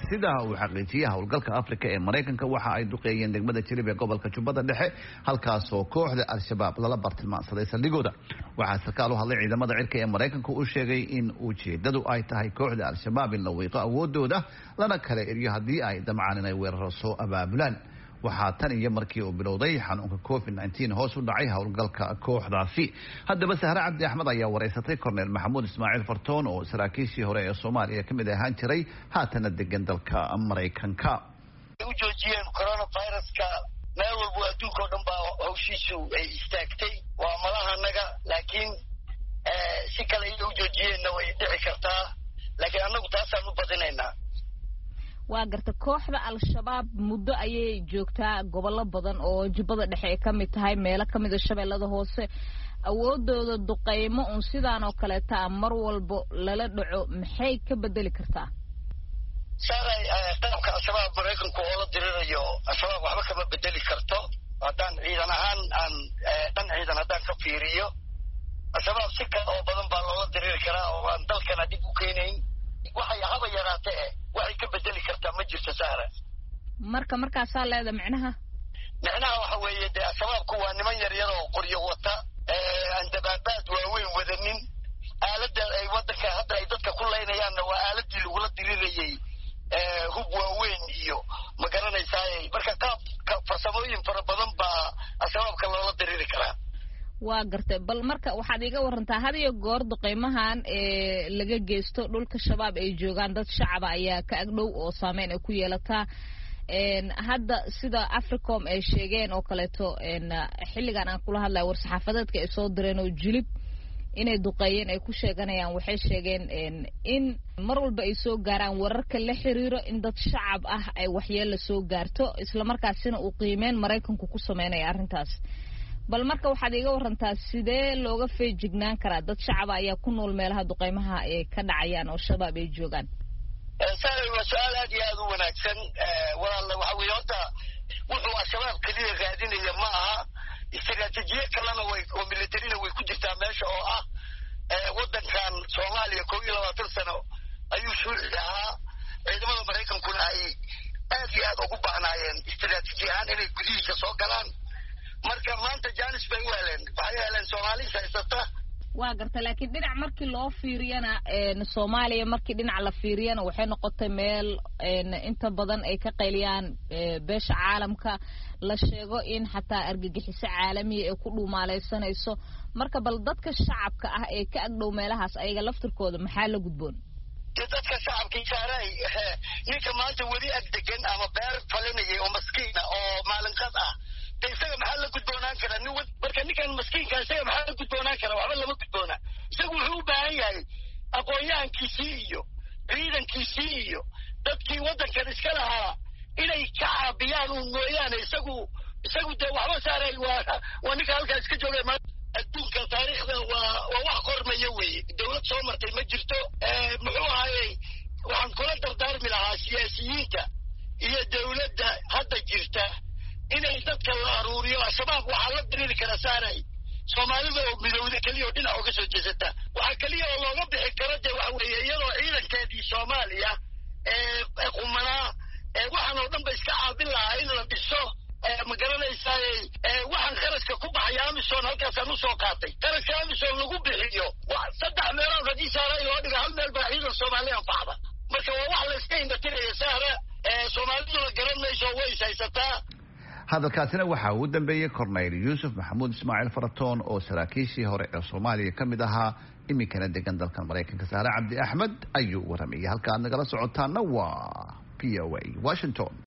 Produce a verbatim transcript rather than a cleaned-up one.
sida uu xaqiijiyay howlgalka Afrika ee Mareykanka waxa ay duqeeyeen degmada Jilib ee gobolka Jubbada Dhexe halkaas oo kooxda Al-Shabaab lala bartilmaamsaday saldhigooda. Waxaa sarkaal u hadlay ciidamada cirka ee Mareykanka uu sheegay in ujeedadu ay tahay kooxda Al-Shabaab in la wiiqo awoodooda lana kala eriyo haddii ay damcaan inay weeraro soo abaabulaan. waxaa tan iyo markii uu bilowday xanuunka covid nineteen hoos u dhacay howlgalka kooxdaasi. haddaba Sahra Cabdi Axmed ayaa wareysatay Korneel Maxamuud Ismaaciil Fartoon oo saraakiishii hore ee Soomaaliya ka mid ahaan jiray haatana degan dalka Mareykanka. u joojiyeen coronavirus-ka meel walba adduunka oo dhan baa hawshiisu ay istaagtay waa malaha naga laakiin si kale ay u joojiyeenna way dhici kartaa laakiin annagu taasaan u badinaynaa. waa garta kooxda Al-Shabaab muddo ayay joogtaa gobollo badan oo Jubbada Dhexe ay ka mid tahay meelo ka mid ah shabeellada hoose awoodooda duqeymo un sidaan oo kale taa mar walba lala dhaco maxay ka bedeli kartaa? saaray qaabka Al-Shabaab Mareykanku oo la dirirayo Al-Shabaab waxba kama bedeli karto haddaan ciidan ahaan aan dhan ciidan haddaan ka fiiriyo Al-Shabaab si kale oo badan baa loola diriri karaa oo aan dalkana dib u keenayn waxay haba yaraatee waxay ka bedeli kartaa ma jirto Sahra. marka markaasaa leeda micnaha micnaha waxa weeye dee Al-Shabaabku waa niman yar yar oo qoryo wata aan dabaabaad waaweyn wadanin aaladda ay waddanka hadda ay dadka ku leynayaanna waa aaladii lagula dirirayay hub waaweyn iyo ma garanaysaa marka qaab farsamooyin fara badan baa Al-Shabaabka loola diriri karaa. waa gartay bal marka waxaad iga warantaa had iyo goor duqeymahan ee laga geysto dhulka shabaab ay joogaan dad shacab ayaa ka agdhow oo saameyn ay ku yeelataa een hadda sida Africom ay sheegeen oo kaleeto een xilligan aan kula hadlay war saxaafadeedka ay soo direen oo Jilib inay duqeeyeen ay ku sheeganayaan waxay sheegeen in mar walba ay soo gaaraan wararka la xiriiro in dad shacab ah ay waxyeello soo gaarto isla markaasina uu qiimeen Mareykanku ku sameeyay arrintaas. bal marka waxaad iga warantaa sidee looga feejignaan karaa dad shacab ayaa ku nool meelaha duqeymaha ay ka dhacayaan oo shabaab ay joogaan? saaray waa su'aal aad iyo aad u wanaagsan walaal waxa weeye horta wuxuu Al-Shabaab kaliya raadinaya ma aha istiraatiijiye kalena way oo militarina way ku jirtaa meesha oo ah waddankan Soomaaliya kow iyo labaatan sano ayuu shuuci ahaa ciidamada Mareykankuna ay aad iyo aad ugu baahnaayeen istiraatiijiye ahaan inay gudihiisa soo galaan marka maanta Jaanis bay u heleen waxay heleen Soomaaliya haysata. waa garta laakiin dhinac markii loo fiiriyana een Soomaaliya markii dhinac la fiiriyana waxay noqotay meel een inta badan ay ka qayliyaan beesha caalamka la sheego in xataa argagixiso caalami ah ay ku dhuumaaleysanayso marka bal dadka shacabka ah ee ka agdhow meelahaas ayaga laftirkooda maxaa la gudboon? dadka shacabka saaray ninka maanta weli ag degan ama beer falinaya oo maskiina oo maalinqad ah isaga maxaa la gudboonaan karaa nin marka ninkan maskiinka isaga maxaa la gudboonaan karaa waxba lama gudboona isagu wuxuu u baahan yahay aqoon-yahankiisii iyo ciidankiisii iyo dadkii waddankan iska lahaa inay ka caabiyaan uun mooyaane isagu isagu dee waxba saaray waa waa ninka halkaa iska joogay maanta adduunka taariikhda waa waa wax qormaya weeye dawlad soo martay ma jirto muxuu ahaayey waxaan kula dardaarmi lahaa siyaasiyiinta iyo dawladda hadda jirta inay dadka la aruuriyo Al-Shabaab waxaa la diriri karaa saaray Soomaalida oo midowda kaliya oo dhinac uga soo jeesata waxaa kaliya oo looga bixi karo dee waxa weeye iyadoo ciidankeedii Soomaaliya ee qumanaa ee waxaan oo dhan ba iska caabin lahaa in la dhiso ma garanaysaa waxaan qarashka ku baxaya Amisom halkaasaan u soo qaatay qarashka Amisom lagu bixiyo saddex meelood haddii saaray loo dhiga hal meel baa ciidan Soomaaliya anfacda marka waa wax la iska indhatiraya Sahra Soomaalidu la garanayso way haysataa. hadalkaasina waxa uu dambeeyay Korneel Yuusuf Maxamuud Ismaaciil Fartoon oo saraakiishii hore ee Soomaaliya ka mid ahaa iminkana degan dalka Mareykanka. Sahra Cabdi Axmed ayuu waramay halka aad nagala socotaana waa P O A Washington.